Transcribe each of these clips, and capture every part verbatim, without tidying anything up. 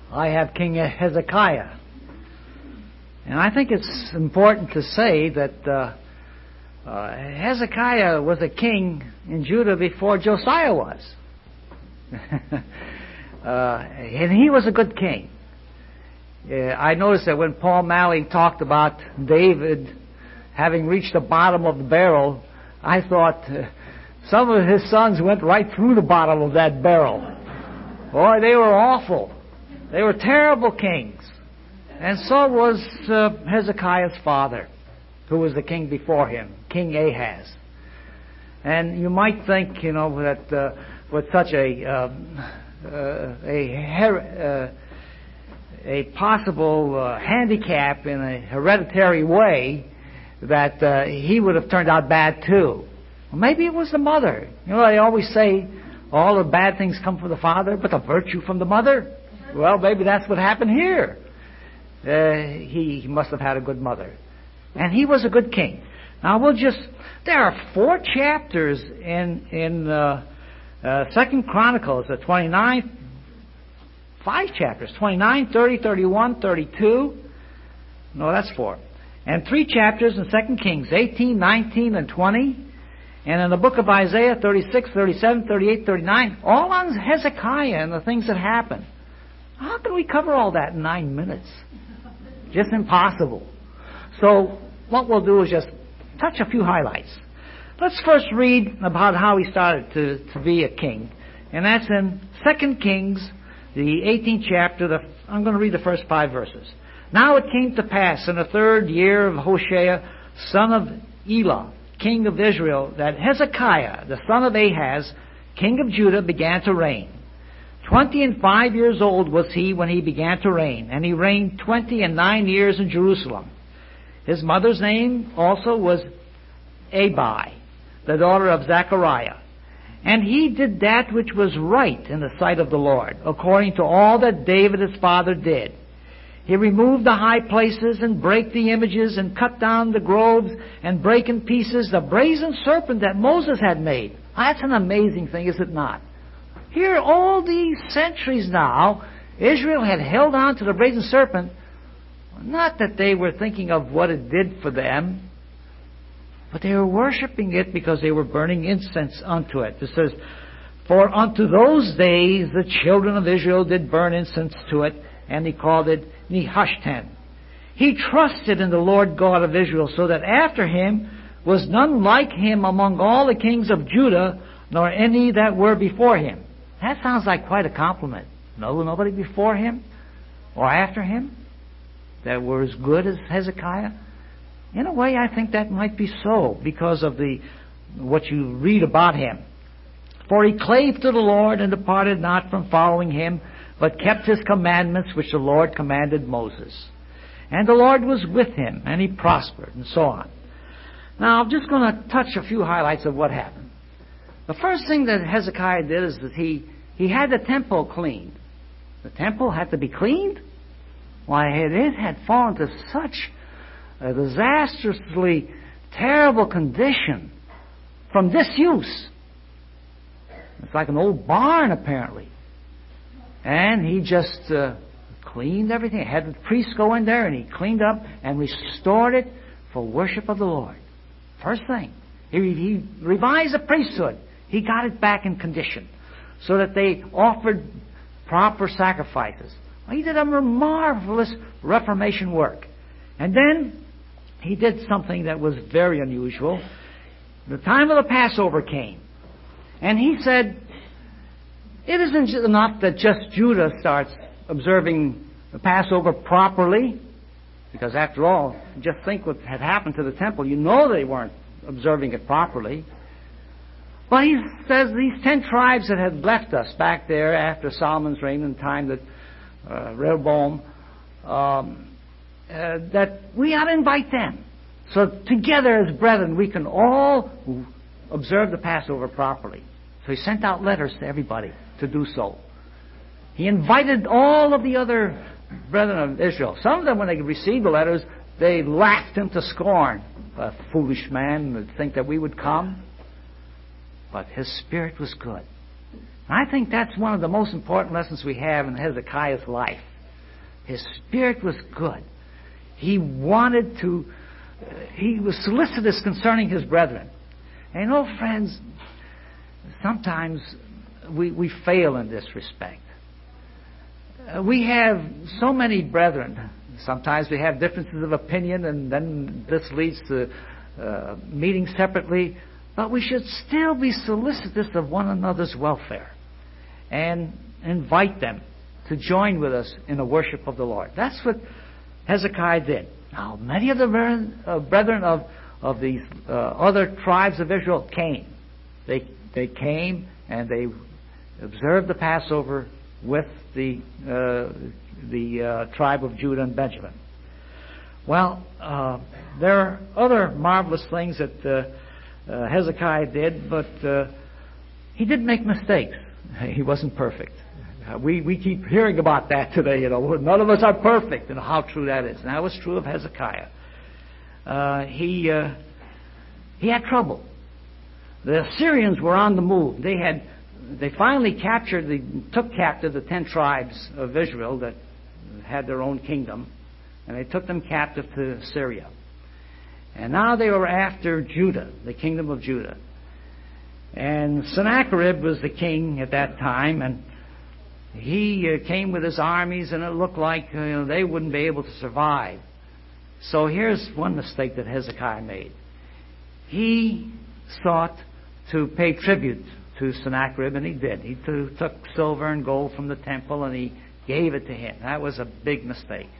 I have King Hezekiah. And I think it's important to say that uh, uh, Hezekiah was a king in Judah before Josiah was. uh, and he was a good king. Uh, I noticed that when Paul Malley talked about David having reached the bottom of the barrel, I thought uh, some of his sons went right through the bottom of that barrel. Boy, they were awful. They were terrible kings. And so was uh, Hezekiah's father, who was the king before him, King Ahaz. And you might think, you know, that uh, with such a um, uh, a, her- uh, a possible uh, handicap in a hereditary way, that uh, he would have turned out bad too. Well, maybe it was the mother. You know, they always say all the bad things come from the father, but the virtue from the mother. Well, maybe that's what happened here. Uh, he, he must have had a good mother. And he was a good king. Now, we'll just... There are four chapters in in uh, uh, Second Chronicles, the twenty-ninth... Five chapters. twenty-nine, thirty, thirty-one, thirty-two... No, that's four. And three chapters in Second Kings, eighteen, nineteen, and twenty. And in the book of Isaiah, thirty-six, thirty-seven, thirty-eight, thirty-nine. All on Hezekiah and the things that happened. How can we cover all that in nine minutes? Just impossible. So what we'll do is just touch a few highlights. Let's first read about how he started to, to be a king. And that's in Second Kings, the eighteenth chapter. The, I'm going to read the first five verses. Now it came to pass in the third year of Hoshea, son of Elah, king of Israel, that Hezekiah, the son of Ahaz, king of Judah, began to reign. Twenty and five years old was he when he began to reign, and he reigned twenty and nine years in Jerusalem. His mother's name also was Abi, the daughter of Zechariah. And he did that which was right in the sight of the Lord, according to all that David his father did. He removed the high places and brake the images and cut down the groves and brake in pieces the brazen serpent that Moses had made. That's an amazing thing, is it not? Here, all these centuries now, Israel had held on to the brazen serpent. Not that they were thinking of what it did for them, but they were worshiping it because they were burning incense unto it. It says, for unto those days the children of Israel did burn incense to it, and he called it Nehushtan. He trusted in the Lord God of Israel, so that after him was none like him among all the kings of Judah, nor any that were before him. That sounds like quite a compliment. No, nobody before him or after him that were as good as Hezekiah. In a way, I think that might be so because of the what you read about him. For he clave to the Lord and departed not from following him, but kept his commandments which the Lord commanded Moses. And the Lord was with him, and he prospered, and so on. Now, I'm just going to touch a few highlights of what happened. The first thing that Hezekiah did is that he, he had the temple cleaned. The temple had to be cleaned? Why, it, it had fallen to such a disastrously terrible condition from disuse. It's like an old barn, apparently. And he just uh, cleaned everything. Had the priest go in there, and he cleaned up and restored it for worship of the Lord. First thing. He, he revised the priesthood. He got it back in condition so that they offered proper sacrifices. Well, he did a marvelous Reformation work. And then he did something that was very unusual. The time of the Passover came. And he said, it isn't enough that just Judah starts observing the Passover properly, because after all, just think what had happened to the temple. You know they weren't observing it properly. But he says these ten tribes that had left us back there after Solomon's reign in the time that uh, Rehoboam, um, uh, that we ought to invite them. So together as brethren, we can all observe the Passover properly. So he sent out letters to everybody to do so. He invited all of the other brethren of Israel. Some of them, when they received the letters, they laughed him to scorn. A foolish man would think that we would come. But his spirit was good. And I think that's one of the most important lessons we have in Hezekiah's life. His spirit was good. He wanted to, uh, he was solicitous concerning his brethren. And you know, friends, sometimes we, we fail in this respect. Uh, we have so many brethren. Sometimes we have differences of opinion, and then this leads to uh, meeting separately. But we should still be solicitous of one another's welfare and invite them to join with us in the worship of the Lord. That's what Hezekiah did. Now, many of the brethren, uh, brethren of, of these uh, other tribes of Israel came. They, they came and they observed the Passover with the, uh, the uh, tribe of Judah and Benjamin. Well, uh, there are other marvelous things that uh, Uh, Hezekiah did, but uh, he did make mistakes. He wasn't perfect. Uh, we, we keep hearing about that today. You know, none of us are perfect, and how true that is. And that was true of Hezekiah. Uh, he uh, he had trouble. The Assyrians were on the move. They had they finally captured, the, took captive the ten tribes of Israel that had their own kingdom, and they took them captive to Syria. And now they were after Judah, the kingdom of Judah. And Sennacherib was the king at that time, and he uh, came with his armies, and it looked like uh, you know, they wouldn't be able to survive. So here's one mistake that Hezekiah made. He sought to pay tribute to Sennacherib, and he did. He t- took silver and gold from the temple, and he gave it to him. That was a big mistake.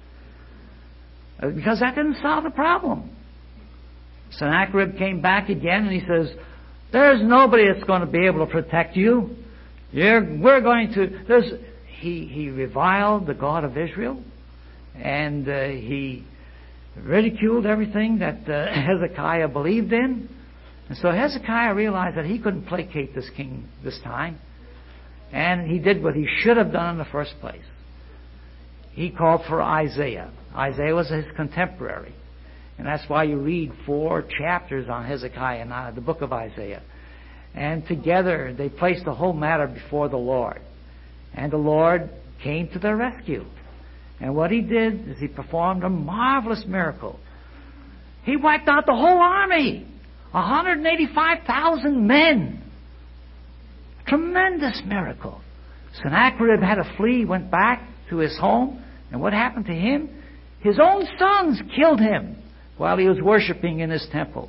Uh, because that didn't solve the problem. Sennacherib came back again, and he says, there's nobody that's going to be able to protect you. You're, we're going to... There's, he, he reviled the God of Israel, and uh, he ridiculed everything that uh, Hezekiah believed in. And so Hezekiah realized that he couldn't placate this king this time. And he did what he should have done in the first place. He called for Isaiah. Isaiah was his contemporary. And that's why you read four chapters on Hezekiah in uh, the book of Isaiah. And together they placed the whole matter before the Lord. And the Lord came to their rescue. And what he did is he performed a marvelous miracle. He wiped out the whole army. one hundred eighty-five thousand men. Tremendous miracle. Sennacherib had to flee, went back to his home. And what happened to him? His own sons killed him while he was worshiping in his temple.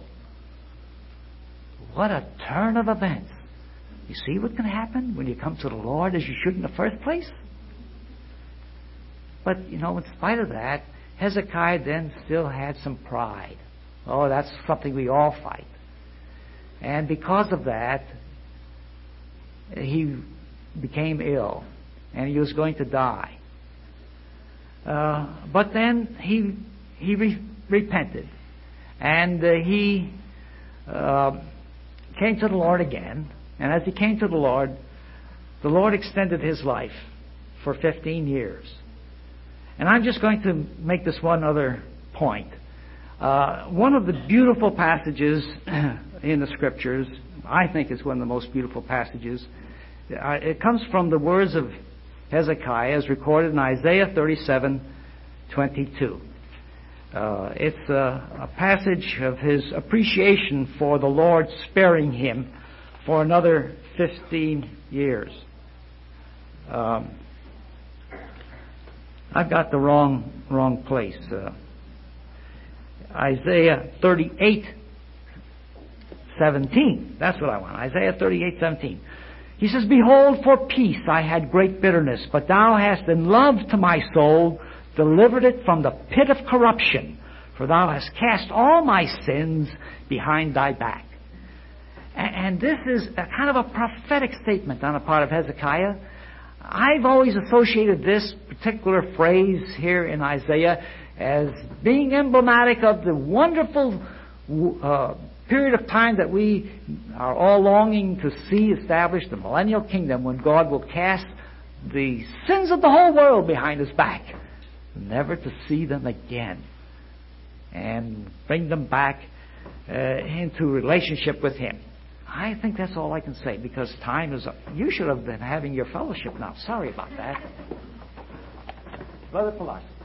What a turn of events. You see what can happen when you come to the Lord as you should in the first place? But, you know, in spite of that, Hezekiah then still had some pride. Oh, that's something we all fight. And because of that, he became ill, and he was going to die. Uh, but then he he re- repented, and uh, he uh, came to the Lord again. And as he came to the Lord, the Lord extended his life for fifteen years. And I'm just going to make this one other point. Uh, one of the beautiful passages in the Scriptures, I think is one of the most beautiful passages. Uh, it comes from the words of Hezekiah as recorded in Isaiah thirty-seven twenty-two. Uh, it's a, a passage of his appreciation for the Lord sparing him for another fifteen years. Um, I've got the wrong wrong place. Uh, Isaiah thirty-eight seventeen. That's what I want. Isaiah thirty-eight seventeen. He says, "Behold, for peace I had great bitterness, but thou hast in love to my soul delivered it from the pit of corruption, for thou hast cast all my sins behind thy back." And this is a kind of a prophetic statement on the part of Hezekiah. I've always associated this particular phrase here in Isaiah as being emblematic of the wonderful uh, period of time that we are all longing to see established, the millennial kingdom, when God will cast the sins of the whole world behind his back, never to see them again, and bring them back uh, into relationship with him. I think that's all I can say, because time is up. You should have been having your fellowship now. Sorry about that. Brother Philosopher.